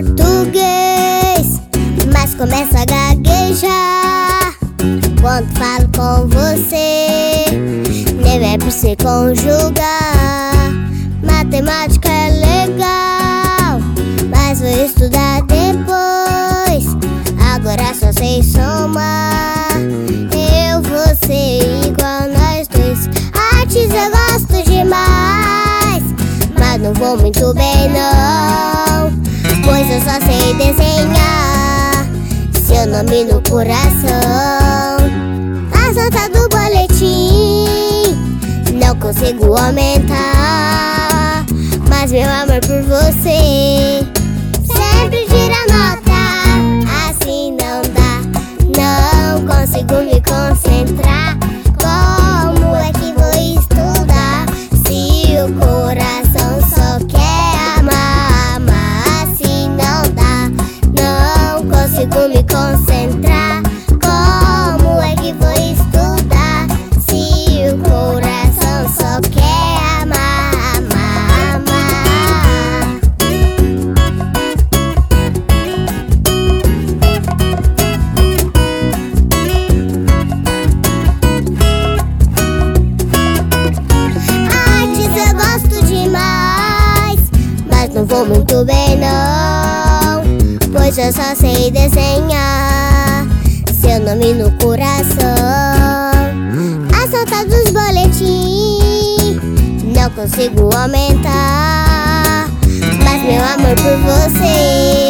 português, mas começo a gaguejar quando falo com você. Nem é pra se conjugar. Matemática é legal, mas vou estudar depois. Agora só sei somar. Eu vou ser igual nós dois. Artes eu gosto demais, mas não vou muito bem não, pois eu só sei desenhar seu nome no coração. A nota do boletim não consigo aumentar, mas meu amor por você sempre tira nota. Assim não dá, não consigo me concentrar. Como é que vou estudar se o coração só quer amar? Mas assim não dá, não consigo me concentrar. Como é que vou estudar se o coração só quer amar, amar, amar? Artes eu gosto demais, mas não vou muito bem não, pois eu só sei desenhar seu nome no coração. As notas dos boletins não consigo aumentar, mas meu amor por você